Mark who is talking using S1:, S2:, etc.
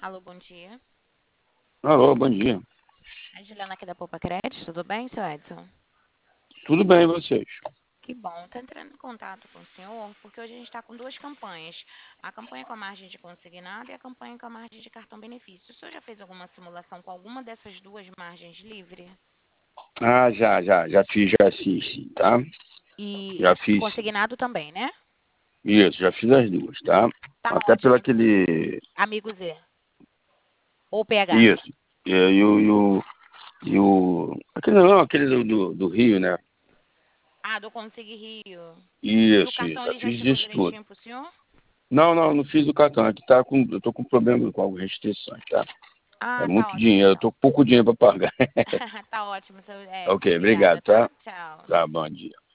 S1: Alô, bom dia.
S2: Alô, bom dia.
S1: A Juliana aqui da Poupa Crédito, tudo bem, seu Edson?
S2: Tudo bem, e vocês?
S1: Que bom, estou entrando em contato com o senhor, porque hoje a gente está com duas campanhas. A campanha com a margem de consignado e a campanha com a margem de cartão benefício. O senhor já fez alguma simulação com alguma dessas duas margens livre?
S2: Ah, já fiz, já fiz, sim, tá?
S1: E
S2: Já fiz, sim.
S1: consignado também, né?
S2: Isso, já fiz as duas, tá?
S1: Tá
S2: Até pelo
S1: ótimo, então.
S2: aquele...
S1: Amigo Z. Ou PH.
S2: Isso. Aquele não, aquele do Rio, né?
S1: Ah, do Consig Rio. E o
S2: Isso,
S1: cartão
S2: já
S1: ele já
S2: fiz
S1: chegou
S2: isso tudo.
S1: direitinho pro senhor?
S2: Não fiz o cartão, aqui eu tô com problema com algumas restrições, tá? É
S1: Ah, tá
S2: muito
S1: ótimo,
S2: dinheiro, eu
S1: então.
S2: tô com pouco dinheiro para pagar.
S1: Tá ótimo, seu
S2: Ok,
S1: Edson.
S2: obrigado,
S1: Obrigada,
S2: tá?
S1: tá? Tchau.
S2: Tá, bom dia.